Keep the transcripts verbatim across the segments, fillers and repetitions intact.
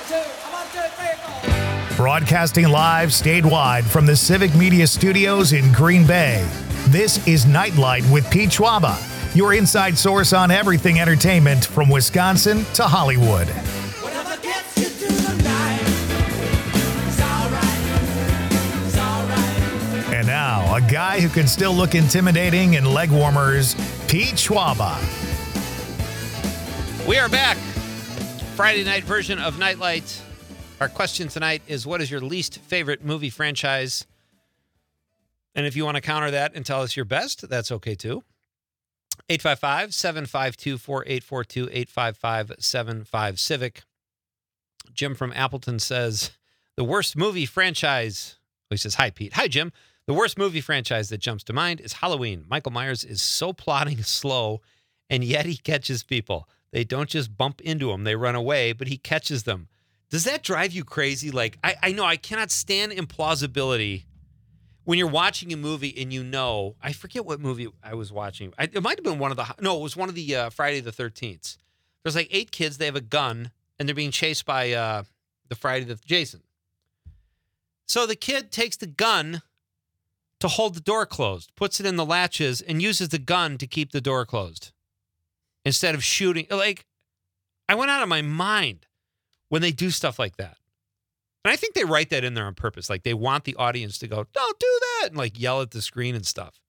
Broadcasting live statewide from the Civic Media Studios in Green Bay. This is Nightlight with Pete Schwaba, your inside source on everything entertainment from Wisconsin to Hollywood. And now, a guy who can still look intimidating in leg warmers, Pete Schwaba. We are back. Friday night version of Nightlight. Our question tonight is, what is your least favorite movie franchise? And if you want to counter that and tell us your best, that's okay too. eight five five, seven five two, four eight four two, eight five five, seven five Civic. Jim from Appleton says, the worst movie franchise. He says, hi, Pete. Hi, Jim. The worst movie franchise that jumps to mind is Halloween. Michael Myers is so plodding slow, and yet he catches people. They don't just bump into him. They run away, but he catches them. Does that drive you crazy? Like, I, I know I cannot stand implausibility when you're watching a movie and you know, I forget what movie I was watching. I, it might have been one of the, no, it was one of the uh, Friday the thirteenth. There's like eight kids. They have a gun, and they're being chased by uh, the Friday the Jason. So the kid takes the gun to hold the door closed, puts it in the latches, and uses the gun to keep the door closed instead of shooting. Like, I went out of my mind when they do stuff like that. And I think they write that in there on purpose. Like, they want the audience to go, don't do that, and like yell at the screen and stuff.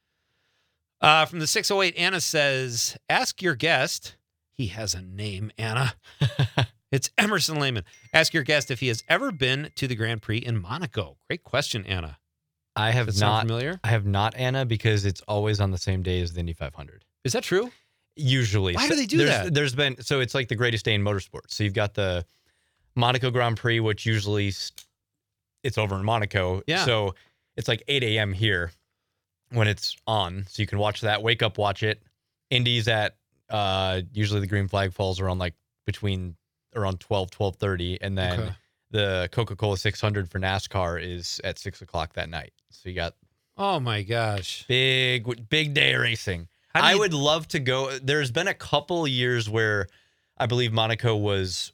Uh, from the six oh eight, Anna says, ask your guest. He has a name, Anna. It's Emerson Lehman. Ask your guest if he has ever been to the Grand Prix in Monaco. Great question, Anna. I have Does that sound not. familiar? I have not, Anna, because it's always on the same day as the Indy five hundred. Is that true? Usually. Why do they do there's, that? There's been, so it's like the greatest day in motorsports. So you've got the Monaco Grand Prix, which usually st- it's over in Monaco. Yeah. So it's like eight a.m. here when it's on. So you can watch that, wake up, watch it. Indy's at, uh, usually the green flag falls around like between around twelve, twelve thirty. And then Okay. the Coca-Cola six hundred for NASCAR is at six o'clock that night. So you got Oh, my gosh. big, big day of racing. How do I you- would love to go. There's been a couple years where I believe Monaco was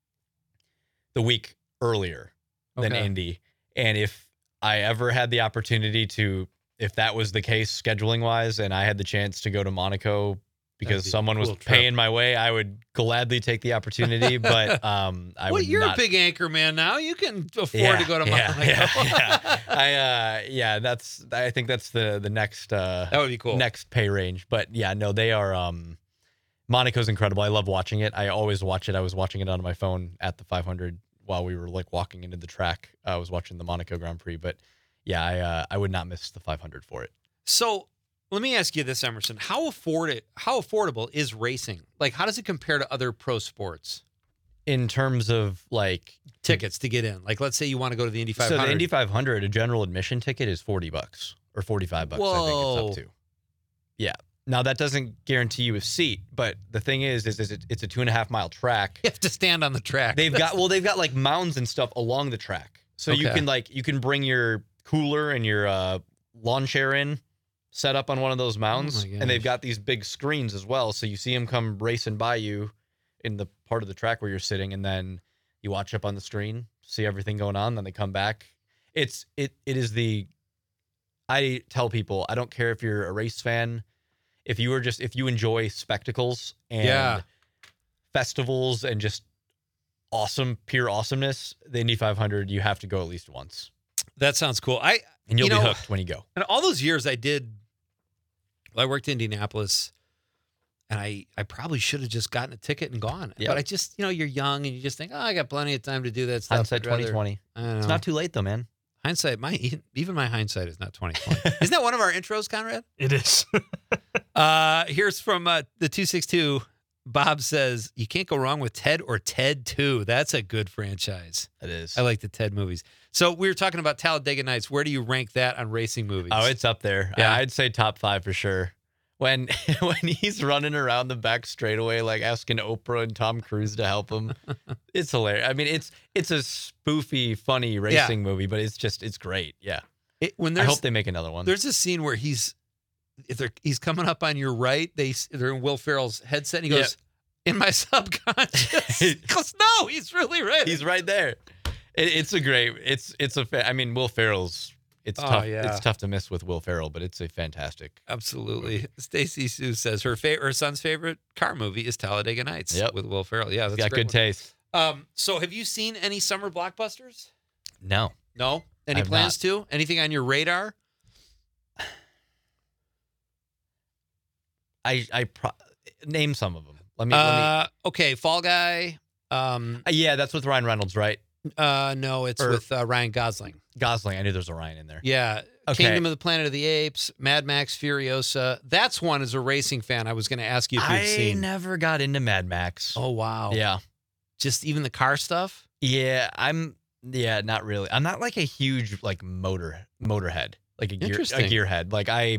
the week earlier than Okay. Indy. And if I ever had the opportunity to, if that was the case scheduling wise, and I had the chance to go to Monaco because be a someone was cool trip. paying my way, I would gladly take the opportunity. But um, I well, would you're not. a big anchor man now. You can afford Yeah, to go to yeah, Monaco. yeah, yeah. I uh, yeah, that's. I think that's the the next. Uh, That would be cool. Next pay range, but yeah, no, they are. Um, Monaco's incredible. I love watching it. I always watch it. I was watching it on my phone at the five hundred while we were like walking into the track. I was watching the Monaco Grand Prix, but yeah, I uh, I would not miss the five hundred for it. So let me ask you this, Emerson. How afford it, How affordable is racing? Like, how does it compare to other pro sports? In terms of like Tickets to get in. Like, let's say you want to go to the Indy five so hundred. the Indy five hundred, a general admission ticket is forty bucks or forty-five bucks. I think Whoa. it's up to. Yeah. Now that doesn't guarantee you a seat, but the thing is, is, is it, it's a two and a half mile track. You have to stand on the track. They've got well, they've got like mounds and stuff along the track, so you Okay. can like you can bring your cooler and your uh, lawn chair in, set up on one of those mounds, Oh my and they've gosh. got these big screens as well, so you see them come racing by you in the part of the track where you're sitting, and then you watch up on the screen, see everything going on, then they come back. It's it it is the. I tell people I don't care if you're a race fan, if you are just if you enjoy spectacles and Yeah. festivals and just awesome, pure awesomeness, the Indy five hundred, you have to go at least once. That sounds cool. I And you'll you be know, hooked when you go. And all those years I did, well, I worked in Indianapolis, and I, I probably should have just gotten a ticket and gone. Yep. But I just, you know, you're young and you just think, oh, I got plenty of time to do that stuff. Hindsight I'd rather- twenty twenty. I don't know. It's not too late though, man. Hindsight, my even my hindsight is not twenty twenty. Isn't that one of our intros, Conrad? It is. Uh, here's from uh, the two six two. Bob says, you can't go wrong with Ted or Ted two. That's a good franchise. It is. I like the Ted movies. So we were talking about Talladega Nights. Where do you rank that on racing movies? Oh, it's up there. Yeah. I'd say top five for sure. When when he's running around the back straightaway, like asking Oprah and Tom Cruise to help him, it's hilarious. I mean, it's it's a spoofy, funny racing movie, but it's just it's great. Yeah, It, when I there's, hope they make another one. There's a scene where he's if they're, he's coming up on your right. They they're in Will Ferrell's headset. And he goes, in my subconscious. Because no, he's really right. He's right there. It, it's a great. It's it's a. Fa- I mean, Will Ferrell's. It's Oh, tough. yeah. It's tough to miss with Will Ferrell, but it's a fantastic. Absolutely. Stacy Sue says her fa- her son's favorite car movie is Talladega Nights Yep. with Will Ferrell. Yeah, that's He's a got great good one. taste. Um, so have you seen any summer blockbusters? No. No. Any I've plans to? Anything on your radar? I I pro- name some of them. Let me. let me Uh, okay, Fall Guy. Um, uh, yeah, that's with Ryan Reynolds, right? uh, no, it's Or- with uh, Ryan Gosling. Gosling. I knew there's a Ryan in there. Yeah. Okay. Kingdom of the Planet of the Apes, Mad Max Furiosa. That's one as a racing fan. I was going to ask you if you've I seen. never got into Mad Max. Oh wow. Yeah. Just even the car stuff. Yeah, I'm. Yeah, not really. I'm not like a huge like motor motorhead, like a gear a Interesting. gearhead. Like I,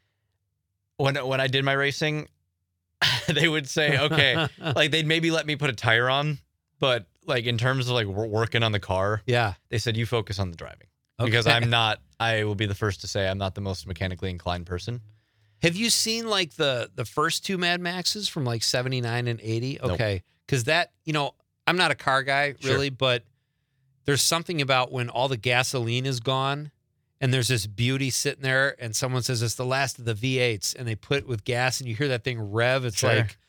when when I did my racing, they would say, okay, like they'd maybe let me put a tire on, but like in terms of like wor- working on the car, Yeah. they said you focus on the driving because Okay. I'm not. I will be the first to say I'm not the most mechanically inclined person. Have you seen like the the first two Mad Maxes from like seventy-nine and eighty? Nope. Okay. Because that, you know, I'm not a car guy Sure. really, but there's something about when all the gasoline is gone and there's this beauty sitting there and someone says it's the last of the V eights and they put it with gas and you hear that thing rev. It's Sure. like,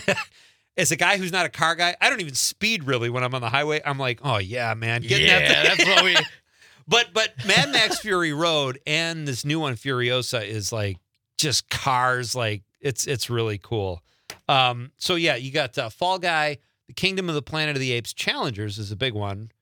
as a guy who's not a car guy, I don't even speed really when I'm on the highway. I'm like, oh yeah, man. Getting yeah, that thing. that's what we. But but Mad Max Fury Road and this new one Furiosa is like just cars, like it's it's really cool. Um, so yeah, you got uh, Fall Guy, the Kingdom of the Planet of the Apes, Challengers is a big one.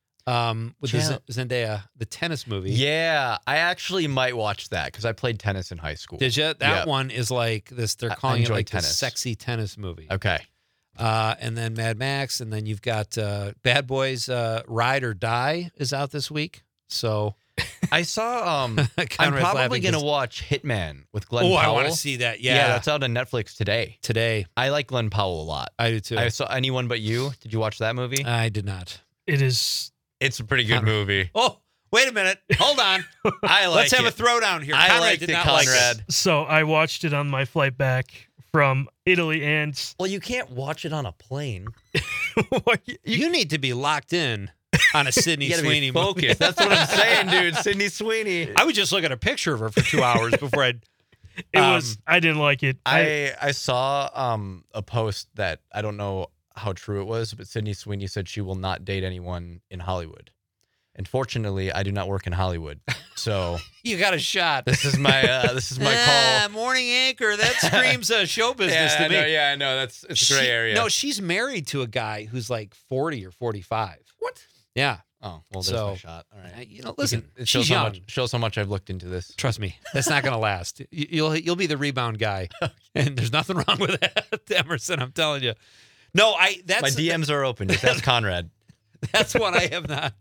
Um, with the Chal- Z- Zendaya, the tennis movie. Yeah, I actually might watch that because I played tennis in high school. Did you? That Yeah. one is like this. They're I- I calling it enjoy like the tennis. sexy tennis movie. Okay. Uh, and then Mad Max, and then you've got uh, Bad Boys uh, Ride or Die is out this week. So I saw. Um, I'm Conrad's probably laughing gonna 'cause- watch Hitman with Glenn Oh, Powell. I want to see that. Yeah, that's out on Netflix today. today. I like Glenn Powell a lot. I do too. I saw Anyone But You. Did you watch that movie? I did not. It is. It's a pretty good Conrad. movie. Oh, wait a minute. Hold on. I like Let's have it. a throwdown here. I Conrad liked did it, not like Conrad. it. So I watched it on my flight back from Italy, and Well, you can't watch it on a plane. what, you, You need to be locked in on a Sydney You gotta Sweeney be focused. movie. That's what I'm saying, dude. Sydney Sweeney. I would just look at a picture of her for two hours before I'd. it Um, was. I didn't like it. I, I I saw um a post that I don't know how true it was, but Sydney Sweeney said she will not date anyone in Hollywood. And fortunately, I do not work in Hollywood, so You got a shot. this is my uh, this is my Ah, call. morning anchor. That screams uh, show business Yeah, to I me. know, yeah, I know. That's it's a gray She- area. No, she's married to a guy who's like forty or forty-five. What? Yeah. Oh, well, there's So, my shot. All right. I- You know, You listen, can- it shows she's how young. much shows how much I've looked into this. Trust me, that's not going to last. You- You'll you'll be the rebound guy, and there's nothing wrong with that, Emerson. I'm telling you. No, I that's My D Ms are open. Just ask Conrad. that's one I have not.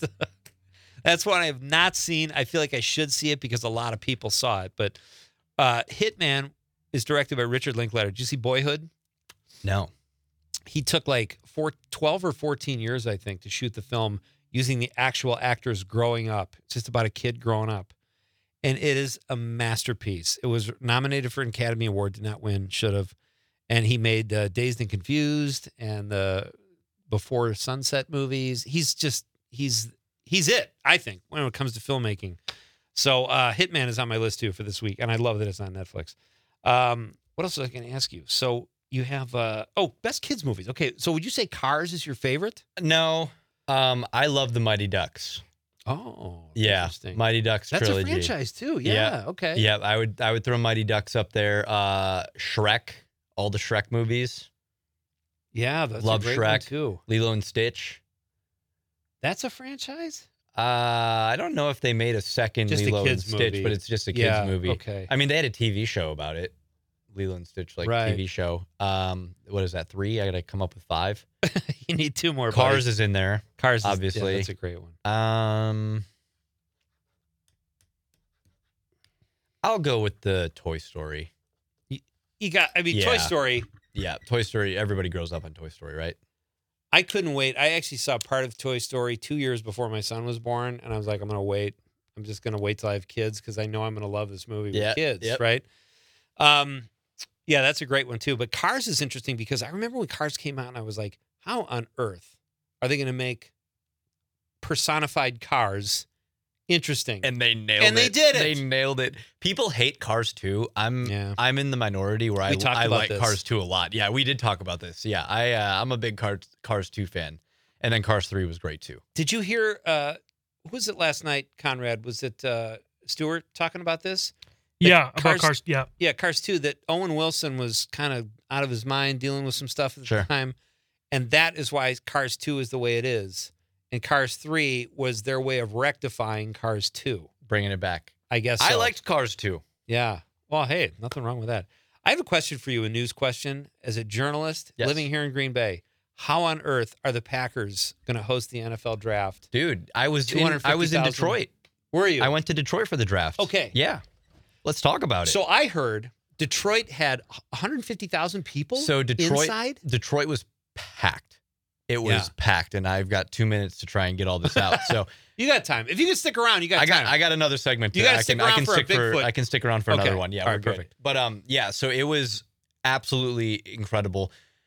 That's one I have not seen. I feel like I should see it because a lot of people saw it. But uh, Hitman is directed by Richard Linklater. Did you see Boyhood? No. He took like four, twelve or fourteen years, I think, to shoot the film using the actual actors growing up. It's just about a kid growing up. And it is a masterpiece. It was nominated for an Academy Award, did not win, should have. And he made uh, Dazed and Confused and the Before Sunset movies. He's just, he's, he's it, I think, when it comes to filmmaking. So uh, Hitman is on my list too for this week. And I love that it's on Netflix. Um, what else was I going to ask you? So you have, uh, oh, best kids movies. Okay. So would you say Cars is your favorite? No. Um, I love the Mighty Ducks. Oh, Yeah, interesting. Mighty Ducks That's trilogy. a franchise too. Yeah. Yeah. Okay. Yeah, I would I would throw Mighty Ducks up there. Uh, Shrek, all the Shrek movies. Yeah. That's Love a great one Shrek. too. Lilo and Stitch. That's a franchise. Uh, I don't know if they made a second Just a Lilo and kids Stitch, movie. but it's just a kids Yeah, movie. okay. I mean, they had a T V show about it. Lilo and Stitch, like Right. T V show. Um, what is that? Three? I gotta come up with five. You need two more. Cars buddy. is in there. Cars. Is, obviously. yeah, that's a great one. Um, I'll go with the Toy Story. You got. I mean, Toy Yeah. Story. Yeah, Toy Story. Everybody grows up on Toy Story, right? I couldn't wait. I actually saw part of Toy Story two years before my son was born, and I was like, I'm gonna wait. I'm just gonna wait till I have kids because I know I'm gonna love this movie with Yeah, kids, yep. right? Um, Yeah, that's a great one too. But Cars is interesting because I remember when Cars came out and I was like, how on earth are they going to make personified cars interesting? And they nailed And it. they did it. They nailed it. People hate Cars two. I'm Yeah. I'm in the minority where We I, talked I about like this. Cars two a lot. Yeah, we did talk about this. Yeah, I uh, I'm a big Cars Cars two fan. And then Cars three was great too. Did you hear, uh, who was it last night, Conrad? Was it uh, Stewart talking about this? Yeah, Cars- about Cars. Yeah, Yeah, Cars two, that Owen Wilson was kind of out of his mind dealing with some stuff at the Sure. time. And that is why Cars two is the way it is. And Cars three was their way of rectifying Cars two. Bringing it back. I guess I so. liked Cars two. Yeah. Well, hey, nothing wrong with that. I have a question for you, a news question. As a journalist Yes. living here in Green Bay, how on earth are the Packers going to host the N F L draft? Dude, I was in, I was in two hundred fifty thousand. Detroit. Were you? I went to Detroit for the draft. Okay. Yeah. Let's talk about it. So I heard Detroit had one hundred fifty thousand people So Detroit inside. Detroit was packed. It was Yeah. packed, and I've got two minutes to try and get all this out. So You got time. If you can stick around, you got I got time. I got another segment. You to- gotta I stick can I around can for a stick for Bigfoot. I can stick around for Okay. another one. Yeah, All we're right, good. perfect. But um, yeah. So it was absolutely incredible.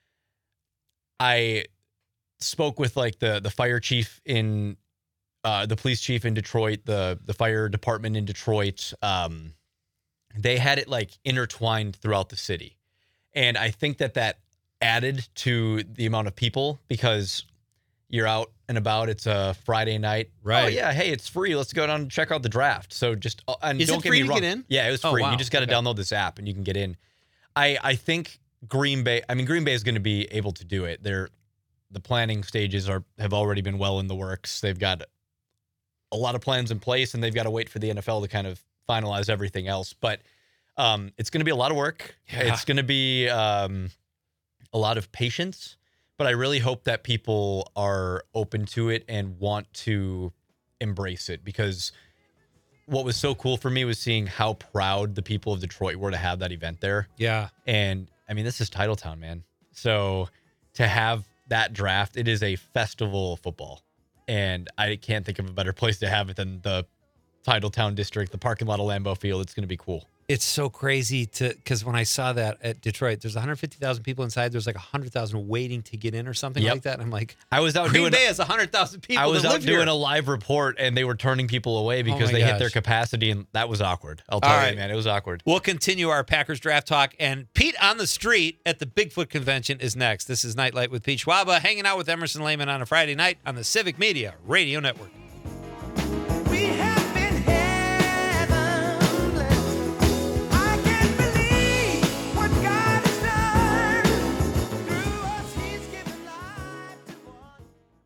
I spoke with like the the fire chief in, uh, the police chief in Detroit, the the fire department in Detroit. Um, they had it like intertwined throughout the city, and I think that that added to the amount of people because you're out and about. It's a Friday night. Oh, Right. yeah. Hey, it's free. Let's go down and check out the draft. So just uh, and Is it don't get free me to wrong. get in? Yeah, it was Oh, free. wow. You just got to Okay. download this app and you can get in. I I think Green Bay. I mean, Green Bay is going to be able to do it. They're the planning stages are have already been well in the works. They've got a lot of plans in place, and they've got to wait for the N F L to kind of finalize everything else. But um, it's going to be a lot of work. Yeah. It's going to be um, a lot of patience. But I really hope that people are open to it and want to embrace it, because what was so cool for me was seeing how proud the people of Detroit were to have that event there. Yeah. And I mean, this is Titletown, man. So to have that draft, it is a festival of football. And I can't think of a better place to have it than the Titletown district, the parking lot of Lambeau Field. It's going to be cool. It's so crazy to because when I saw that at Detroit, there's one hundred fifty thousand people inside. There's like one hundred thousand waiting to get in or something Yep. like that. And I'm like, I was out Green doing Bay has one hundred thousand people. I was that out live doing here. a live report, and they were turning people away because my they hit their gosh. capacity, and that was awkward. I'll tell All you, right. man, it was awkward. We'll continue our Packers draft talk, and Pete on the street at the Bigfoot convention is next. This is Nightlight with Pete Schwaba, hanging out with Emerson Lehman on a Friday night on the Civic Media Radio Network. We have been heavenless. I can't believe what God has done. Through us, He's given life to one.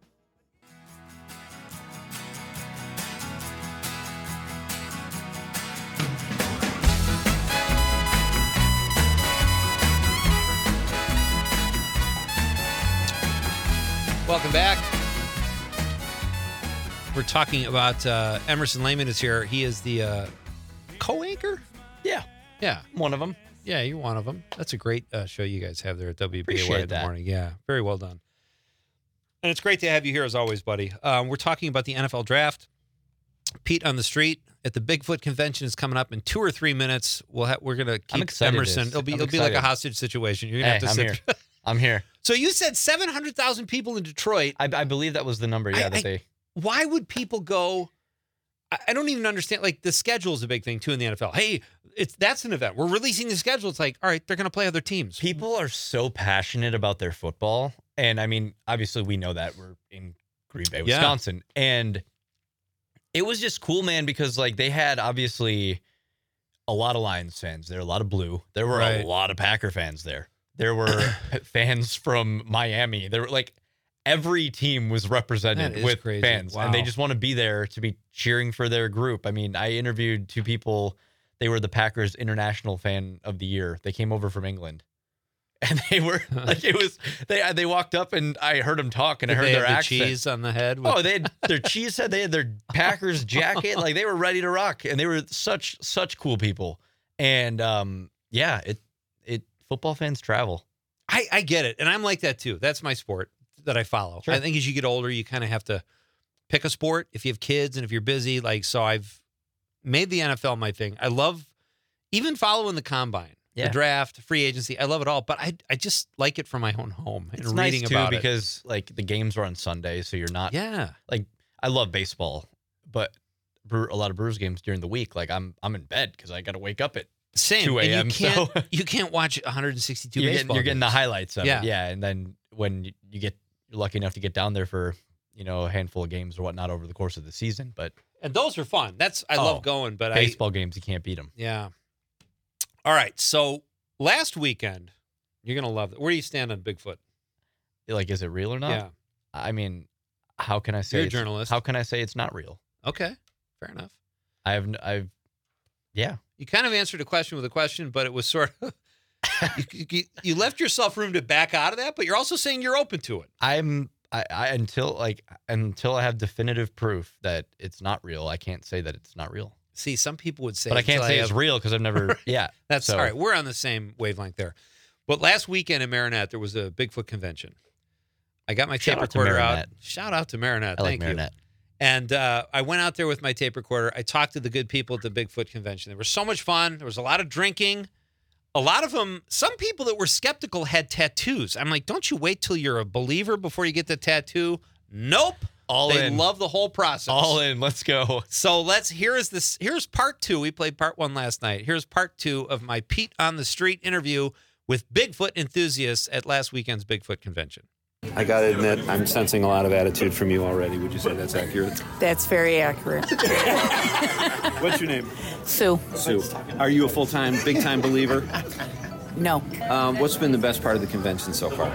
Welcome back. We're talking about uh, Emerson Lehman is here. He is the uh, co-anchor. Yeah, Yeah, one of them. yeah, you're one of them. That's a great uh, show you guys have there at W B A Y Appreciate in the that. morning. Yeah, very well done. And it's great to have you here as always, buddy. Um, we're talking about the N F L draft. Pete on the street at the Bigfoot convention is coming up in two or three minutes. We'll ha- we're gonna keep excited Emerson. to- It'll be I'm it'll be like a excited. hostage situation. You're gonna Hey, have to I'm sit. here. I'm here. So you said seven hundred thousand people in Detroit. I, I believe that was the number. Yeah, I- that I- they. Why would people go? I, I don't even understand. Like the schedule is a big thing too in the N F L. Hey, it's that's an event. We're releasing the schedule. It's like, all right, they're gonna play other teams. People are so passionate about their football, and I mean, obviously, we know that we're in Green Bay, Yeah. Wisconsin, and it was just cool, man, because like they had obviously a lot of Lions fans there, a lot of blue. There were Right. a lot of Packer fans there. There were fans from Miami. There were like every team was That represented is with crazy. fans, and they Wow. just want to be there to be cheering for their group. I mean, I interviewed two people. They were the Packers International Fan of the Year. They came over from England. And they were like, it was, they they walked up and I heard them talk and Did I heard they their have the accent. cheese on the head. with- Oh, they had their cheese head. They had their Packers jacket. Like they were ready to rock, and they were such such cool people. And um, yeah, it it football fans travel. I, I get it, and I'm like that too. That's my sport that I follow. Sure. I think as you get older, you kind of have to pick a sport if you have kids and if you're busy. Like so, I've made the N F L my thing. I love even following the combine. Yeah. the draft, free agency. I love it all, but I I just like it from my own home and It's reading nice too about because like the games are on Sunday, so you're not. it. Yeah. Like I love baseball, but Brew, a lot of Brewers games during the week, like I'm I'm in bed because I got to wake up at Same. two And a.m. You can't, so you can't watch one hundred sixty-two you're, baseball getting, you're getting the games. highlights of Yeah. it. Yeah. And then when you, you get you're lucky enough to get down there for, you know, a handful of games or whatnot over the course of the season. But And those are fun. That's I Oh, love going, but baseball games, you can't beat them. I yeah. All right. So last weekend, you're gonna love it. Where do you stand on Bigfoot? Like, is it real or not? Yeah. I mean, how can I say You're a it's- journalist. How can I say it's not real? Okay. Fair enough. I have, n- I've, yeah. You kind of answered a question with a question, but it was sort of you, you, you left yourself room to back out of that, but you're also saying you're open to it. I'm, I, I, until like, until I have definitive proof that it's not real, I can't say that it's not real. See, some people would say, But I can't until say it's have- real because I've never, yeah. That's so- all right. We're on the same wavelength there. But last weekend in Marinette, there was a Bigfoot convention. I got my Shout tape out to recorder out. Marinette. Shout out to Marinette. I like Thank you. Marinette. And uh, I went out there with my tape recorder. I talked to the good people at the Bigfoot convention. They were so much fun. There was a lot of drinking. A lot of them, some people that were skeptical had tattoos. I'm like, don't you wait till you're a believer before you get the tattoo? Nope. All they in. love the whole process. All in. Let's go. So let's, here is this, here's part two. We played part one last night. Here's part two of my Pete on the Street interview with Bigfoot enthusiasts at last weekend's Bigfoot convention. I got to admit, I'm sensing a lot of attitude from you already. Would you say that's accurate? That's very accurate. What's your name? Sue, Sue. Are you a full-time, big-time believer? no. Um, what's been the best part of the convention so far?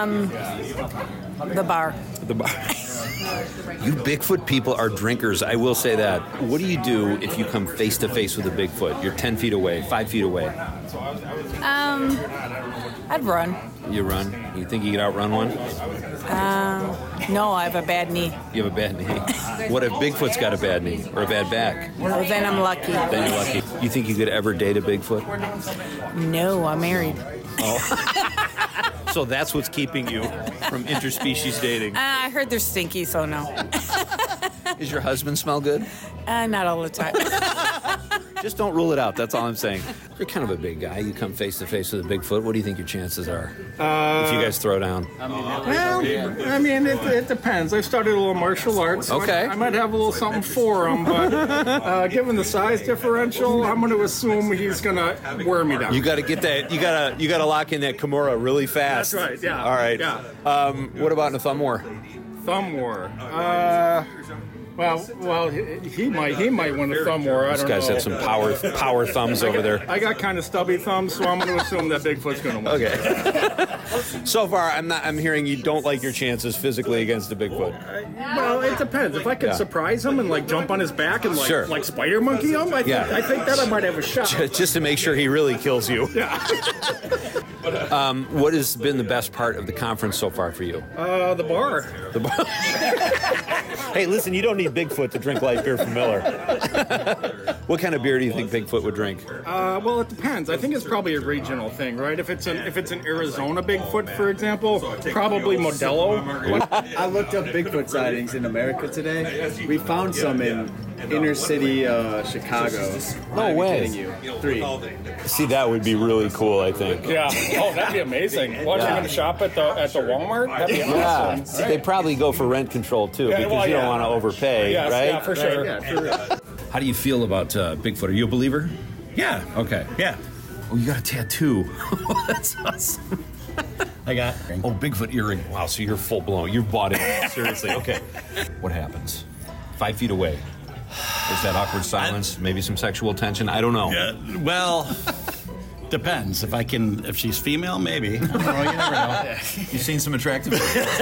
The bar. The bar. You Bigfoot people are drinkers. I will say that. What do you do if you come face-to-face with a Bigfoot? You're ten feet away, five feet away. Um, I'd run. You run. You think you could outrun one? Um, no, I have a bad knee. You have a bad knee. What if Bigfoot's got a bad knee or a bad back? Well, then I'm lucky. Then you're lucky. You think you could ever date a Bigfoot? No, I'm married. So that's what's keeping you from interspecies dating. Uh, I heard they're stinky, so no. Does your husband smell good? Uh, not all the time. Just don't rule it out. That's all I'm saying. You're kind of a big guy. You come face to face with a Bigfoot. What do you think your chances are Uh, if you guys throw down? Well, I mean, it, it depends. I've started a little martial arts. so Okay. I, I might have a little something for him, but uh, given the size differential, I'm going to assume he's going to wear me down. You got to get that. You got to. You got to lock in that Kimura really fast. That's right, yeah. All right. Yeah. Um, what about in a thumb war? Thumb war. Uh, well, well, he, he might he might win a thumb war. I This don't guy's know. have some power power thumbs over there. I got kind of stubby thumbs, so I'm going to assume that Bigfoot's going to win. Okay. So far, I'm not. I'm hearing you don't like your chances physically against a Bigfoot. Well, it depends. If I can Yeah. surprise him and like jump on his back and like Sure. like spider monkey him, I think Yeah. I think that I might have a shot. Just to make sure he really kills you. Yeah. Um, what has been the best part of the conference so far for you? Uh, the bar. The bar. Hey, listen, you don't need Bigfoot to drink light beer from Miller. What kind of beer do you think Bigfoot would drink? Uh, well, it depends. I think it's probably a regional thing, right? If it's an if it's an Arizona Bigfoot, for example, probably Modelo. I looked up Bigfoot sightings in America today. We found some in inner city uh, Chicago. No I'm way. kidding you. Three. See, that would be really cool, I think. Yeah. Oh, that'd be amazing. What, Yeah. you're going to shop at the at the Walmart? That'd be Yeah, awesome. they probably go for rent control too, Yeah, because well, you don't yeah. want to overpay, Yes, right? yeah, for sure. Yeah, for real. How do you feel about uh, Bigfoot? Are you a believer? Yeah. Okay. Yeah. Oh, you got a tattoo. That's awesome. I got. Oh, Bigfoot earring. Wow, so you're full blown. You're bought in. Seriously. Okay. What happens? Five feet away. Is that awkward silence? Maybe some sexual tension? I don't know. Uh, well, depends. If I can, if she's female, maybe. I don't know, you never know. You've seen some attractive.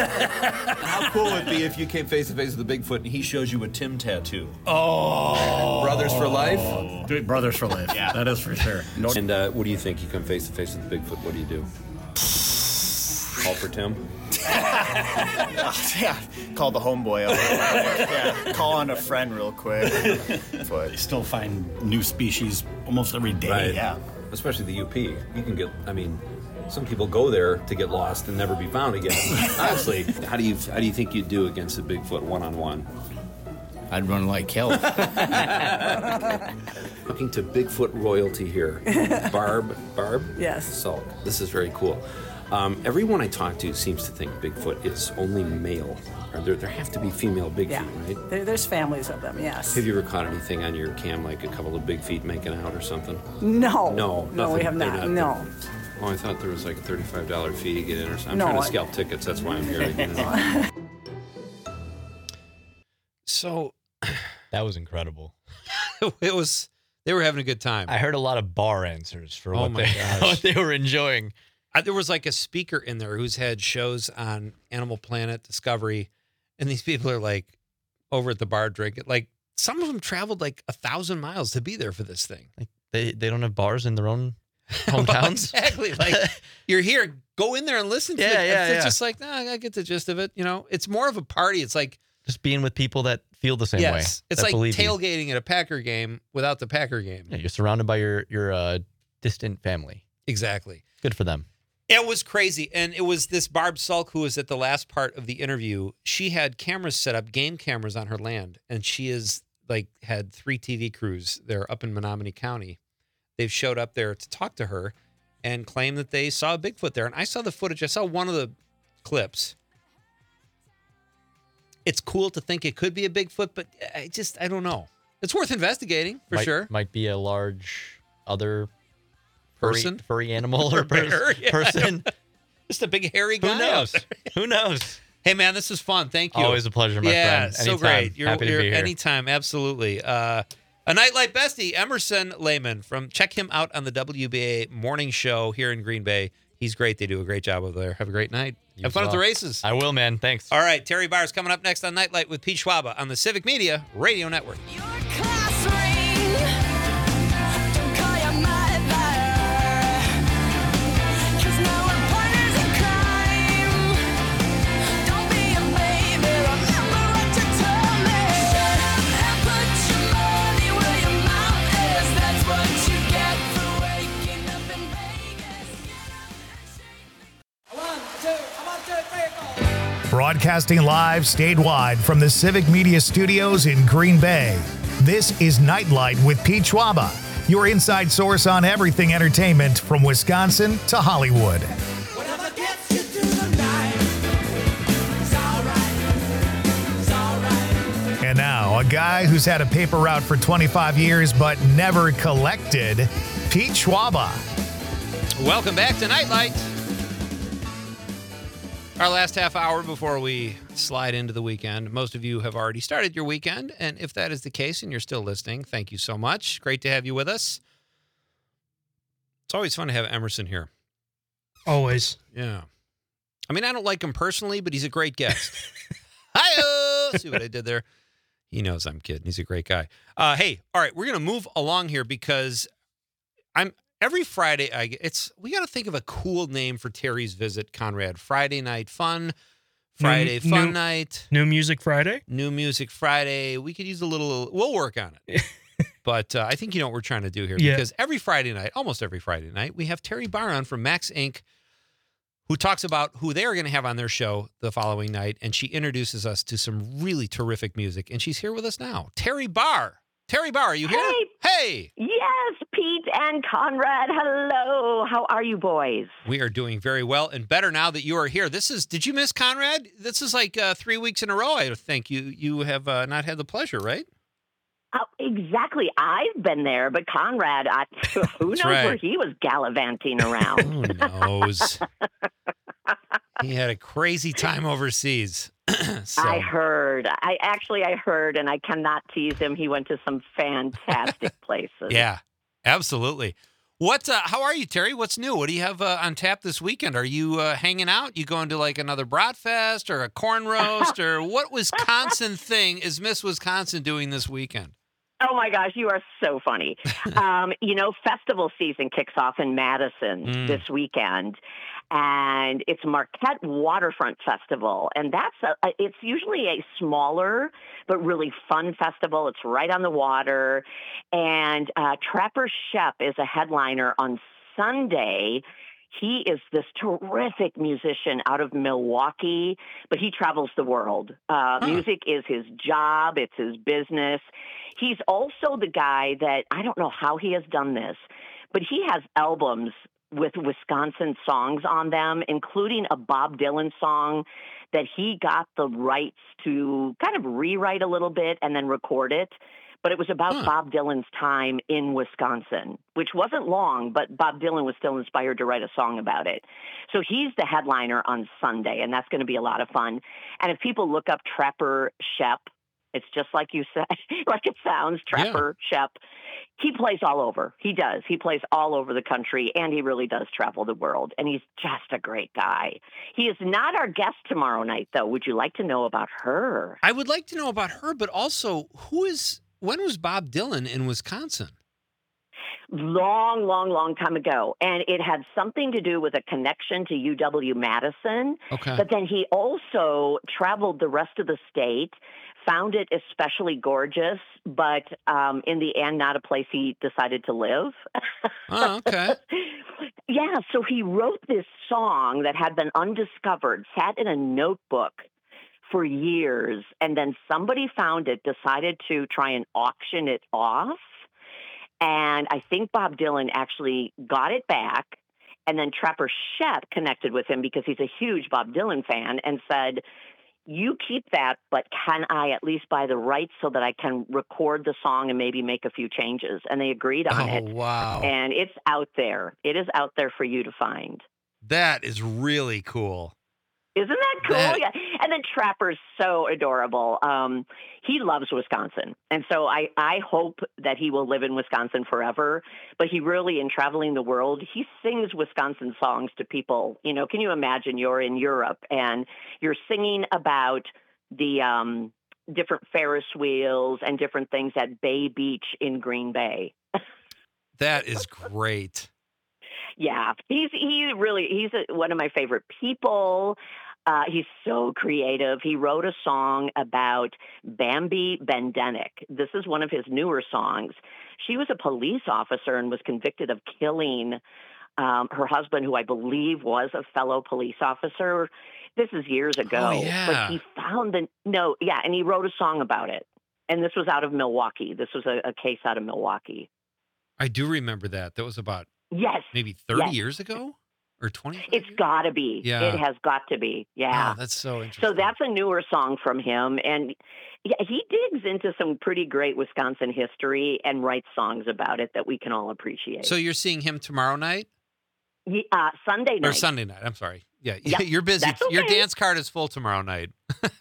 How cool would it be if you came face to face with a Bigfoot and he shows you a Tim tattoo? Oh, Brothers for life? Dude, brothers for life. Yeah, that is for sure. No, And uh, what do you think? You come face to face with Bigfoot, what do you do? Call for Tim? Yeah. Call the homeboy up. Yeah. Call on a friend real quick. you But still find new species almost every day. Yeah. Especially the U P. You can get, I mean, some people go there to get lost and never be found again. Honestly, how do you how do you think you'd do against a Bigfoot one on one? I'd run like hell. Talking to Bigfoot royalty here. Barb, Barb? Yes. Sulk. This is very cool. Um, everyone I talk to seems to think Bigfoot is only male. Or there, there have to be female Bigfoot, Yeah. right? There, there's families of them, yes. Have you ever caught anything on your cam, like a couple of big feet making out or something? No. No, No, we nothing. have They're not. not- No. Oh, I thought there was like a thirty-five dollars fee to get in or something. I'm No, trying to I- scalp tickets. That's why I'm here. Again. So That was incredible. it was. They were having a good time. I heard a lot of bar answers for Oh what, my they, gosh. what they were enjoying. I, there was like a speaker in there who's had shows on Animal Planet, Discovery, and these people are like over at the bar drinking. Like some of them traveled like a thousand miles to be there for this thing. Like they, they don't have bars in their own Well, hometowns. exactly. Like you're here, go in there and listen to Yeah, it. yeah, it's yeah. just like, nah, I get the gist of it. You know, it's more of a party. It's like, Just being with people that feel the same way. yes, it's that like believe you. tailgating at a Packer game without the Packer game. Yeah, you're surrounded by your your uh, distant family. Exactly. Good for them. It was crazy. And it was this Barb Sulk who was at the last part of the interview. She had cameras set up, game cameras on her land. And she is like had three T V crews there up in Menominee County. They've showed up there to talk to her and claim that they saw a Bigfoot there. And I saw the footage. I saw one of the clips. It's cool to think it could be a Bigfoot, but I just, I don't know. It's worth investigating for might, sure. Might be a large other furry, Person? furry animal or Bear, pers- yeah. person. Just a big hairy guy. Who out knows? there. Who knows? Hey, man, this is fun. Thank you. Always a pleasure, my yeah, friend. so Anytime. great. You're, Happy to you're be here. anytime. Absolutely. Uh, a Nightlight bestie, Emerson Lehman. From check him out on the W B A morning show here in Green Bay. He's great. They do a great job over there. Have a great night. You Have fun as at the well. races. I will, man. Thanks. All right, Terry Barr's coming up next on Nightlight with Pete Schwaba on the Civic Media Radio Network. Your class ring. Don't call your mother. 'Cause now we're partners in crime. Don't be a baby. Remember what you told me. And put your money where your mouth is. That's what you get for waking up in Vegas. One, two, one, two, three, four. Broadcasting live statewide from the Civic Media Studios in Green Bay. This is Nightlight with Pete Schwaba, your inside source on everything entertainment from Wisconsin to Hollywood. Whatever gets you through the night. It's alright. It's alright. And now, a guy who's had a paper route for twenty-five years but never collected, Pete Schwaba. Welcome back to Nightlight. Our last half hour before we slide into the weekend. Most of you have already started your weekend, and if that is the case and you're still listening, thank you so much. Great to have you with us. It's always fun to have Emerson here. Always. Yeah. I mean, I don't like him personally, but he's a great guest. Hi-oh! See what I did there? He knows I'm kidding. He's a great guy. Uh, hey, all right, we're going to move along here because I'm every Friday. I get- it's we got to think of a cool name for Terry's visit, Conrad. Friday night fun, Friday New- fun new- night, New Music Friday? new music Friday. We could use a little. We'll work on it. But uh, I think you know what we're trying to do here Yeah. because every Friday night, almost every Friday night, we have Terry Barr on from Max Incorporated, who talks about who they are going to have on their show the following night, and she introduces us to some really terrific music, and she's here with us now. Terry Barr. Terry Barr, are you here? Hey! Yes, Pete and Conrad. Hello. How are you boys? We are doing very well and better now that you are here. This is, did you miss Conrad? This is like uh, three weeks in a row, I think. You you have uh, not had the pleasure, right? Oh, exactly. I've been there, but Conrad, I, who knows That's right. where he was gallivanting around? Who knows? He had a crazy time overseas. So, I heard. I actually, I heard, and I cannot tease him. He went to some fantastic places. yeah, absolutely. What? Uh, how are you, Terry? What's new? What do you have uh, on tap this weekend? Are you uh, hanging out? You going to like another Bratfest or a corn roast or what Wisconsin thing is Miss Wisconsin doing this weekend? Oh my gosh, you are so funny. um, you know, festival season kicks off in Madison Mm. this weekend, and it's Marquette Waterfront Festival, and that's a, a- it's usually a smaller but really fun festival. It's right on the water, and uh, Trapper Shep is a headliner on Sunday. He is this terrific musician out of Milwaukee, but he travels the world. Uh, Huh. Music is his job. It's his business. He's also the guy that, I don't know how he has done this, but he has albums with Wisconsin songs on them, including a Bob Dylan song that he got the rights to kind of rewrite a little bit and then record it. But it was about Huh. Bob Dylan's time in Wisconsin, which wasn't long, but Bob Dylan was still inspired to write a song about it. So he's the headliner on Sunday, and that's going to be a lot of fun. And if people look up Trapper Shep, it's just like you said, like it sounds, Trapper Shep. He plays all over. He does. He plays all over the country, and he really does travel the world. And he's just a great guy. He is not our guest tomorrow night, though. Would you like to know about her? I would like to know about her, but also who is, when was Bob Dylan in Wisconsin? Long, long, long time ago. And it had something to do with a connection to U W Madison. Okay. But then he also traveled the rest of the state, found it especially gorgeous, but um, in the end, not a place he decided to live. Oh, okay. Yeah, so he wrote this song that had been undiscovered, sat in a notebook for years, and then somebody found it, decided to try and auction it off. And I think Bob Dylan actually got it back. And then Trapper Shep connected with him because he's a huge Bob Dylan fan and said, you keep that, but can I at least buy the rights so that I can record the song and maybe make a few changes? And they agreed on Oh, it. wow. And it's out there. It is out there for you to find. That is really cool. Isn't that cool? That- Yeah. And then Trapper's so adorable. Um, he loves Wisconsin. And so I, I hope that he will live in Wisconsin forever. But he really, in traveling the world, he sings Wisconsin songs to people. You know, can you imagine you're in Europe and you're singing about the um, different Ferris wheels and different things at Bay Beach in Green Bay? That is great. Yeah, he's he really he's a, one of my favorite people. Uh, he's so creative. He wrote a song about Bambi Bendenik. This is one of his newer songs. She was a police officer and was convicted of killing um, her husband, who I believe was a fellow police officer. This is years ago. Oh, yeah. But he found the no, yeah, and he wrote a song about it. And this was out of Milwaukee. This was a, a case out of Milwaukee. I do remember that. That was about Yes. maybe thirty Yes. years ago or twenty. It's got to be. Yeah. It has got to be. Yeah. Wow, that's so interesting. So that's a newer song from him. And yeah, he digs into some pretty great Wisconsin history and writes songs about it that we can all appreciate. So you're seeing him tomorrow night Ye- uh, Sunday night. or Sunday night? I'm sorry. Yeah, Yep, you're busy. that's Your okay. dance card is full tomorrow night.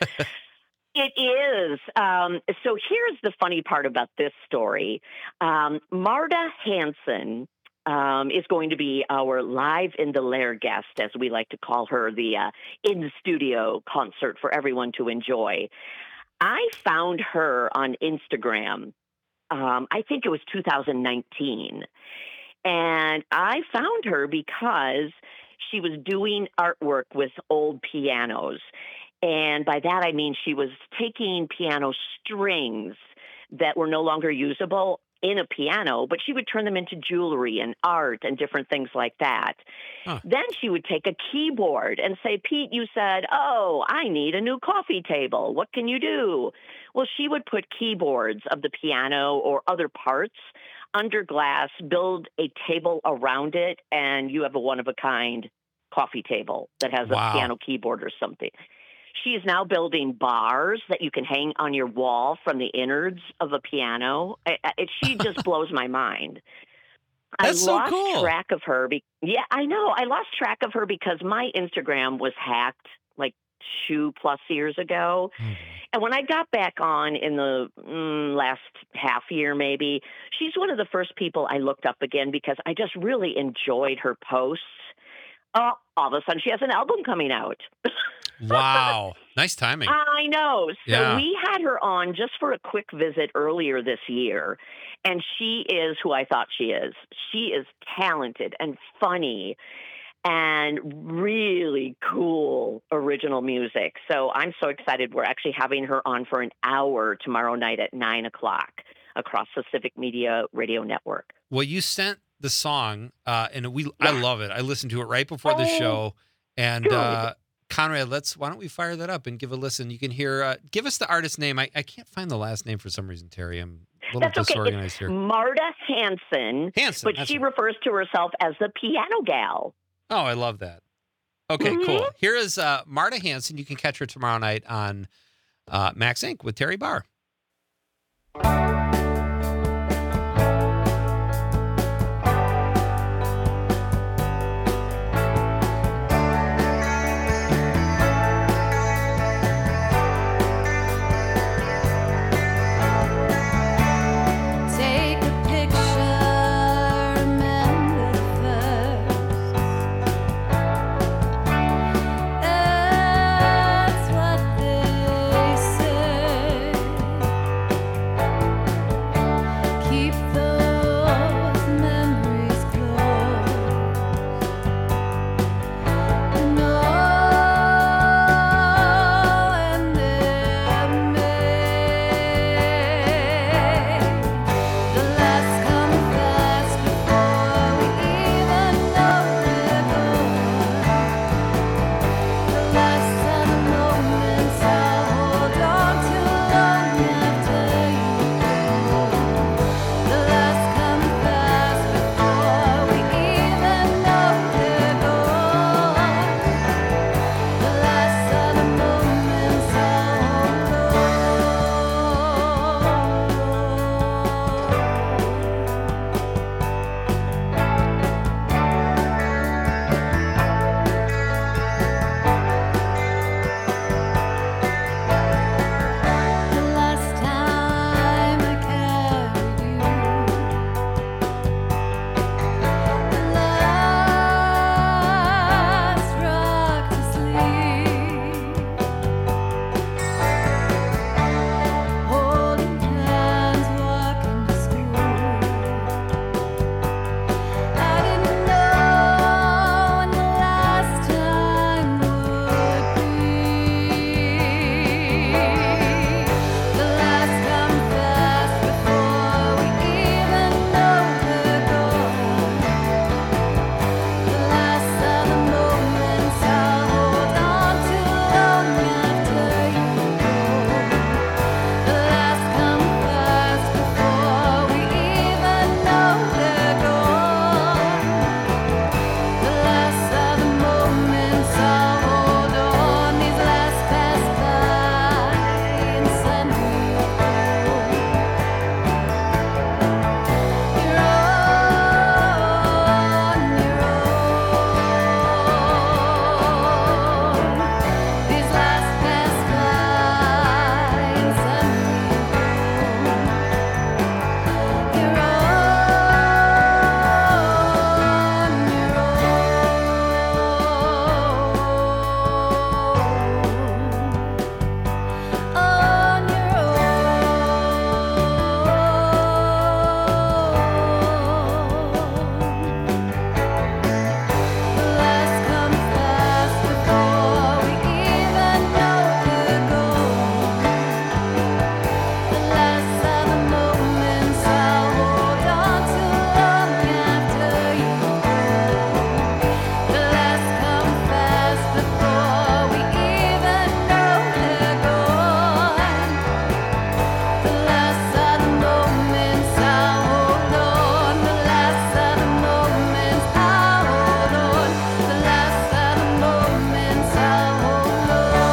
It is. Um, so here's the funny part about this story. Um, Marta Hansen um, is going to be our live in the lair guest, as we like to call her, the uh, in-studio concert for everyone to enjoy. I found her on Instagram. Um, I think it was two thousand nineteen. And I found her because she was doing artwork with old pianos. And by that, I mean she was taking piano strings that were no longer usable in a piano, but she would turn them into jewelry and art and different things like that. Huh. Then she would take a keyboard and say, Pete, you said, oh, I need a new coffee table. What can you do? Well, she would put keyboards of the piano or other parts under glass, build a table around it, and you have a one-of-a-kind coffee table that has Wow. a piano keyboard or something. She is now building bars that you can hang on your wall from the innards of a piano. I, I, it, she just blows my mind. That's I so lost cool. track of her. Be- yeah, I know. I lost track of her because my Instagram was hacked like two plus years ago. Mm-hmm. And when I got back on in the mm, last half year, maybe, she's one of the first people I looked up again because I just really enjoyed her posts. Oh, all of a sudden she has an album coming out. Wow. Nice timing. I know. So Yeah. we had her on just for a quick visit earlier this year, and she is who I thought she is. She is talented and funny and really cool original music. So I'm so excited. We're actually having her on for an hour tomorrow night at nine o'clock across the Civic Media Radio Network. Well, you sent the song, uh, and we I love it. I listened to it right before the Oh, show, and good. uh, Conrad, let's why don't we fire that up and give a listen? You can hear. Uh, give us the artist name. I, I can't find the last name for some reason, Terry. I'm a little That's okay. disorganized It's here. Marta Hanson, Hanson, but that's she it. refers to herself as the piano gal. Oh, I love that. Okay, Mhm. cool. Here is uh, Marta Hanson. You can catch her tomorrow night on uh, Max Incorporated with Terry Barr. Take a picture, remember the first. That's what they say. Keep those memories close. Knowing they're made. The last come fast before we even know they're gone. The last of the moments I'll hold on to long after you go. The last come fast before we even know they're gone. The last of the moments The last time I carried you, the last rock to sleep, holding hands, walking to school. I didn't know when the last time would be. The last come fast before we even know they're gone. The last of the moments I'll hold on to long after you go. The last come fast before we even know they're gone. The last of the moments I'll hold on. These last pass by and send me home. You're on your own. These last pass by and send me home. You're on your own. On your own. The last come fast before we even know they're gone. The last of the moments I'll hold on to long after you go. The last come fast before we even know they're gone. The last of the moments I'll hold on. The last of the moments I'll hold on. The last of the moments I'll hold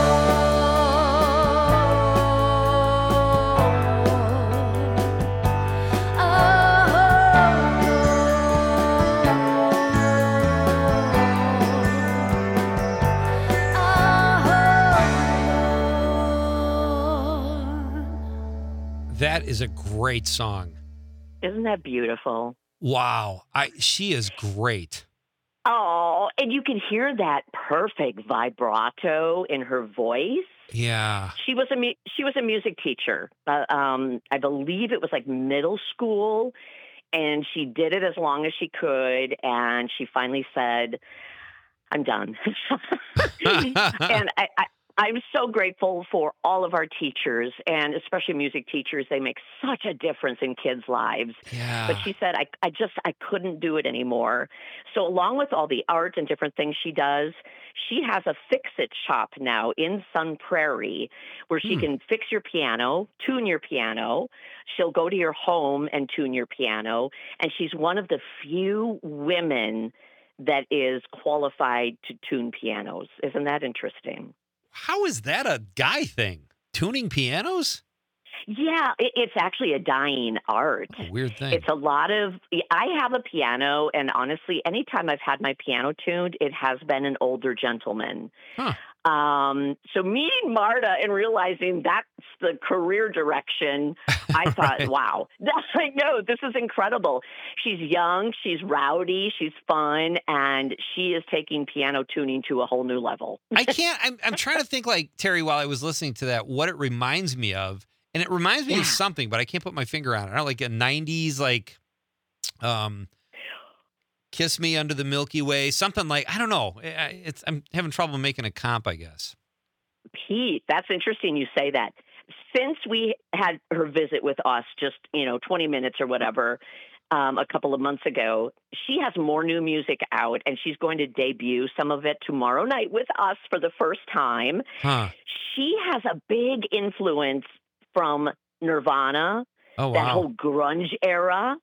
on. That is a great song. Isn't that beautiful? Wow, I she is great. Oh, and you can hear that perfect vibrato in her voice. Yeah. She was a mu- she was a music teacher. Uh, um, I believe it was like middle school, and she did it as long as she could, and she finally said, "I'm done." and I, I I'm so grateful for all of our teachers, and especially music teachers. They make such a difference in kids' lives. Yeah. But she said, I, I just, I couldn't do it anymore. So along with all the art and different things she does, she has a fix-it shop now in Sun Prairie where she Hmm. can fix your piano, tune your piano. She'll go to your home and tune your piano. And she's one of the few women that is qualified to tune pianos. Isn't that interesting? How is that a guy thing? Tuning pianos? Yeah, it, it's actually a dying art. What a weird thing. It's a lot of, I have a piano, and honestly, anytime I've had my piano tuned, it has been an older gentleman. Huh. Um, so meeting Marta and realizing that's the career direction, I thought, Right. wow, I know, this is incredible. She's young, she's rowdy, she's fun, and she is taking piano tuning to a whole new level. I can't. I'm, I'm trying to think, like, Terry, while I was listening to that, what it reminds me of. And it reminds me Yeah. of something, but I can't put my finger on it. I don't know, like a nineties, like, um, Kiss Me Under the Milky Way, something like, I don't know. I- It's I'm having trouble making a comp, I guess. Pete, that's interesting you say that. Since we had her visit with us just, you know, twenty minutes or whatever, um, a couple of months ago, she has more new music out, and she's going to debut some of it tomorrow night with us for the first time. Huh. She has a big influence from Nirvana, Oh, that wow. whole grunge era.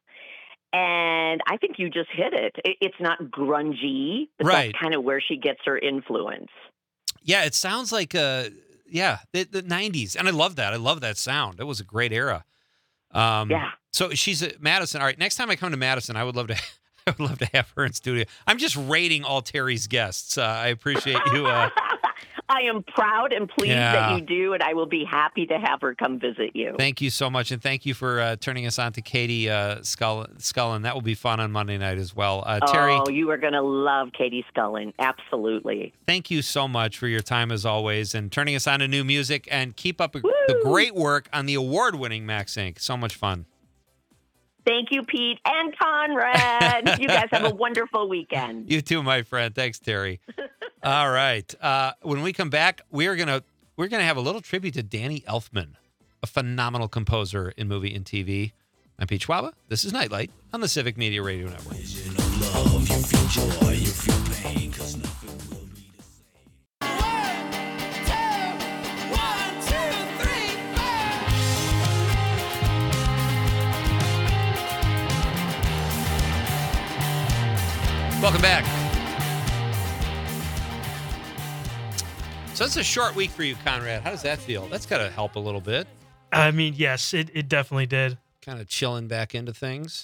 And I think you just hit it. It- It's not grungy, but Right. that's kind of where she gets her influence. Yeah, it sounds like, uh, yeah, the, the nineties. And I love that. I love that sound. It was a great era. Um, Yeah. So she's at Madison. All right, next time I come to Madison, I would love to I would love to have her in studio. I'm just rating all Terry's guests. Uh, I appreciate you. Uh, I am proud and pleased Yeah. that you do, and I will be happy to have her come visit you. Thank you so much, and thank you for uh, turning us on to Katie uh, Skull- Scullin. That will be fun on Monday night as well. Uh, Terry, Oh, you are going to love Katie Scullin. Absolutely. thank you so much for your time as always, and turning us on to new music. And keep up the great work on the award-winning Max Incorporated. So much fun. Thank you, Pete and Conrad. You guys have a wonderful weekend. You too, my friend. Thanks, Terry. All right. Uh, when we come back, we are gonna we're gonna have a little tribute to Danny Elfman, a phenomenal composer in movie and T V. I'm Pete Schwaba. This is Nightlight on the Civic Media Radio Network. Welcome back. So it's a short week for you, Conrad. How does that feel? That's got to help a little bit. I mean, yes, it, it definitely did. Kind of chilling back into things.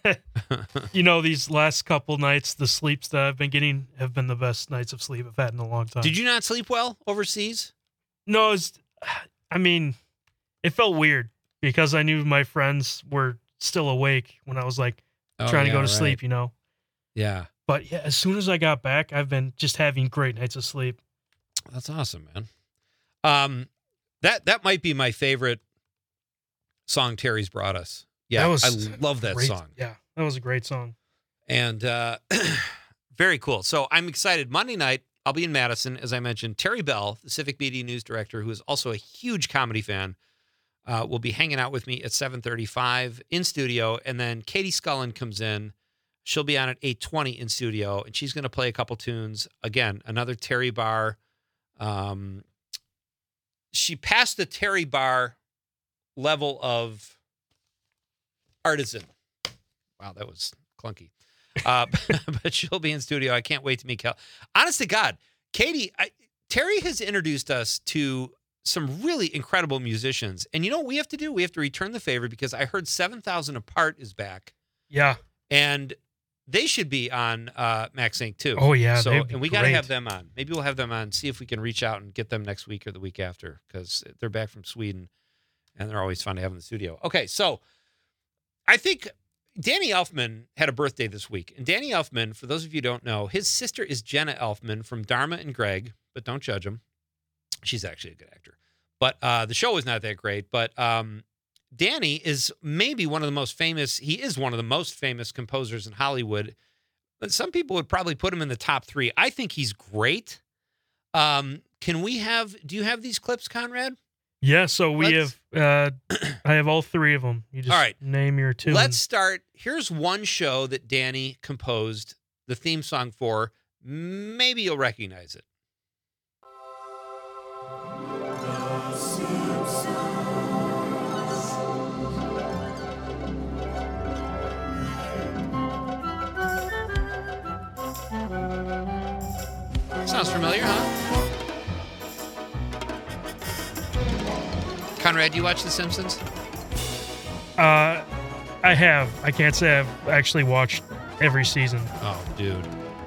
You know, these last couple nights, the sleeps that I've been getting have been the best nights of sleep I've had in a long time. Did you not sleep well overseas? No, it's, I mean, it felt weird because I knew my friends were still awake when I was like Oh, trying to yeah, go to right. sleep, you know? Yeah. But yeah, as soon as I got back, I've been just having great nights of sleep. That's awesome, man. Um, that that might be my favorite song Terry's brought us. Yeah, That was I love that great. song. Yeah, that was a great song. And uh, very cool. So I'm excited. Monday night, I'll be in Madison, as I mentioned. Terry Bell, the Civic Media News Director, who is also a huge comedy fan, uh, will be hanging out with me at seven thirty-five in studio. And then Katie Scullin comes in. She'll be on at eight twenty in studio, and she's going to play a couple tunes. Again, another Terry Bar. Um, she passed the Terry Bar level of artisan. Wow, that was clunky. Uh, but she'll be in studio. I can't wait to meet Cal. Honest to God, Katie, I, Terry has introduced us to some really incredible musicians. And you know what we have to do? We have to return the favor because I heard seven thousand Apart is back. Yeah. And they should be on uh, Max Inc too. Oh, yeah, So, they'd be and we got to great. have them on. Maybe we'll have them on, see if we can reach out and get them next week or the week after because they're back from Sweden and they're always fun to have in the studio. Okay, so I think Danny Elfman had a birthday this week. And Danny Elfman, for those of you who don't know, his sister is Jenna Elfman from Dharma and Greg, but don't judge him. She's actually a good actor. But uh, the show is not that great. But um, Danny is maybe one of the most famous, he is one of the most famous composers in Hollywood. But some people would probably put him in the top three. I think he's great. Um, Can we have? Do you have these clips, Conrad? Yeah, so we Let's- have, uh, I have all three of them. You just All right. name your two. Let's start. Here's one show that Danny composed the theme song for. Maybe you'll recognize it. Sounds familiar, huh? Conrad, do you watch The Simpsons? Uh, I have. I can't say I've actually watched every season. Oh, dude.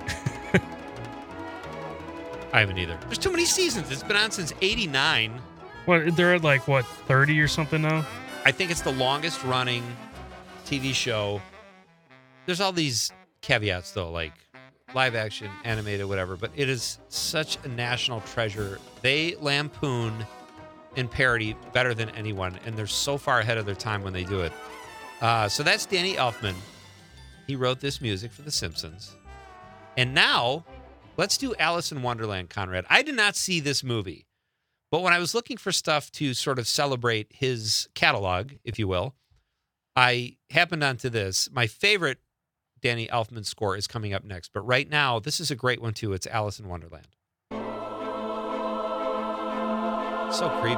I haven't either. There's too many seasons. It's been on since eighty-nine. What, they're at like, what, thirty or something now? I think it's the longest running T V show. There's all these caveats, though, like live action, animated, whatever, but it is such a national treasure. They lampoon and parody better than anyone, and they're so far ahead of their time when they do it. Uh, so that's Danny Elfman. He wrote this music for The Simpsons. And now, let's do Alice in Wonderland, Conrad. I did not see this movie, but when I was looking for stuff to sort of celebrate his catalog, if you will, I happened onto this. My favorite Danny Elfman score is coming up next, but right now, this is a great one too. It's Alice in Wonderland. So creepy.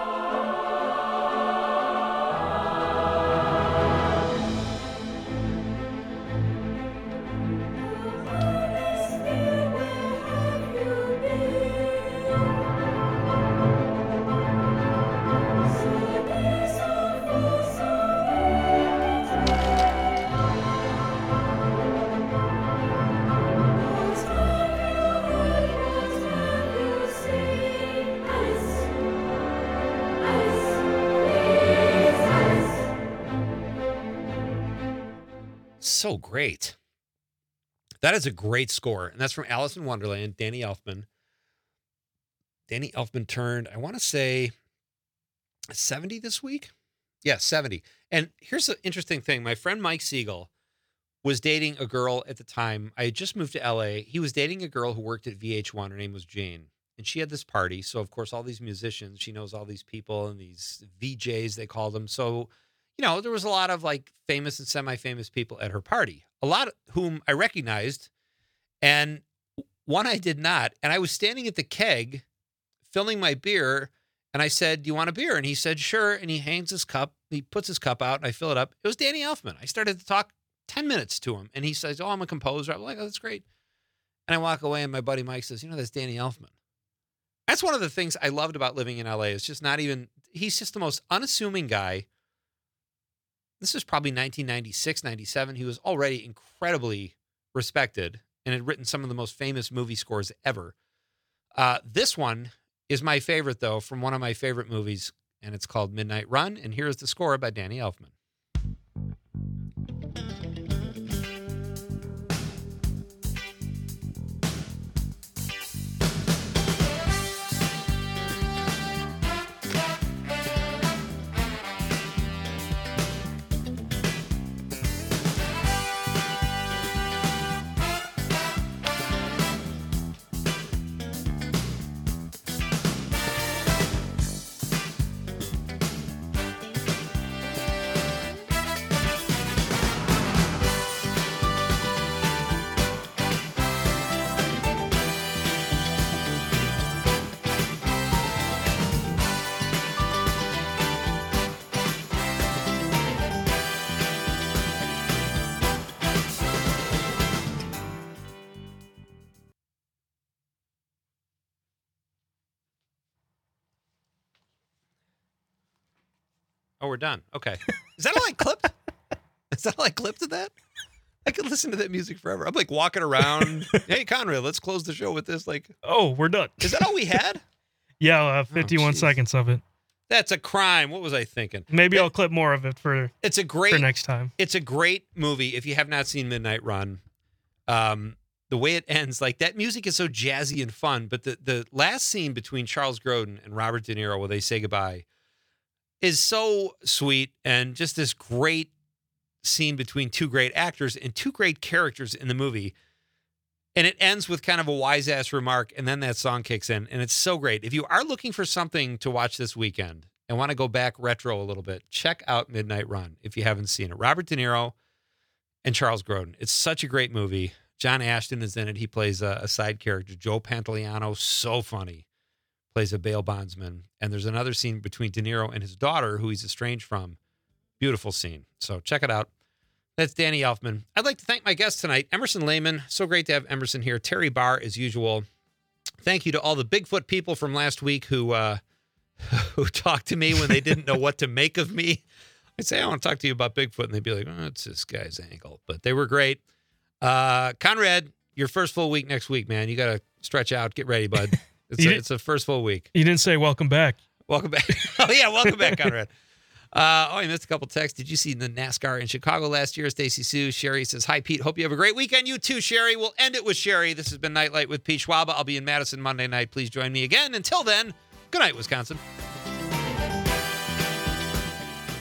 So great. That is a great score. And that's from Alice in Wonderland, Danny Elfman. Danny Elfman turned, I want to say, seventy this week? Yeah, seventy. And here's the interesting thing. My friend Mike Siegel was dating a girl at the time. I had just moved to L A. He was dating a girl who worked at V H one. Her name was Jane. And she had this party. So, of course, all these musicians, she knows all these people and these V Js, they called them. So, you know, there was a lot of like famous and semi-famous people at her party, a lot of whom I recognized and one I did not. And I was standing at the keg filling my beer and I said, "Do you want a beer?" And he said, "Sure." And he hangs his cup. He puts his cup out and I fill it up. It was Danny Elfman. I started to talk ten minutes to him and he says, "Oh, I'm a composer." I'm like, "Oh, that's great." And I walk away and my buddy Mike says, "You know, that's Danny Elfman." That's one of the things I loved about living in L A. It's just not even, he's just the most unassuming guy. This was probably nineteen ninety-six, ninety-seven. He was already incredibly respected and had written some of the most famous movie scores ever. Uh, this one is my favorite, though, from one of my favorite movies, and it's called Midnight Run. And here's the score by Danny Elfman. Oh, we're done. Okay. Is that all I clipped? Is that all I clipped of that? I could listen to that music forever. I'm like walking around. Hey, Conrad, let's close the show with this. Like, oh, we're done. Is that all we had? Yeah, uh, fifty-one geez. seconds of it. That's a crime. What was I thinking? Maybe It- I'll clip more of it for It's a great for next time. It's a great movie. If you have not seen Midnight Run, um, the way it ends, like that music is so jazzy and fun. But the the last scene between Charles Grodin and Robert De Niro, where they say goodbye, is so sweet and just this great scene between two great actors and two great characters in the movie. And it ends with kind of a wise ass remark, and then that song kicks in, and it's so great. If you are looking for something to watch this weekend and want to go back retro a little bit, check out Midnight Run if you haven't seen it. Robert De Niro and Charles Grodin. It's such a great movie. John Ashton is in it. He plays a, a side character. Joe Pantoliano, so funny, plays a bail bondsman. And there's another scene between De Niro and his daughter, who he's estranged from. Beautiful scene. So check it out. That's Danny Elfman. I'd like to thank my guest tonight, Emerson Lehman. So great to have Emerson here. Terry Barr, as usual. Thank you to all the Bigfoot people from last week who uh, who talked to me when they didn't know what to make of me. I'd say, I want to talk to you about Bigfoot, and they'd be like, oh, it's this guy's angle. But they were great. Uh, Conrad, your first full week next week, man. You got to stretch out. Get ready, bud. It's, a, it's a first full week. You didn't say welcome back. Welcome back. Oh, yeah, welcome back, Conrad. Uh, oh, I missed a couple texts. Did you see the NASCAR in Chicago last year? Stacy Sue. Sherry says, hi, Pete. Hope you have a great weekend. You too, Sherry. We'll end it with Sherry. This has been Nightlight with Pete Schwaba. I'll be in Madison Monday night. Please join me again. Until then, good night, Wisconsin.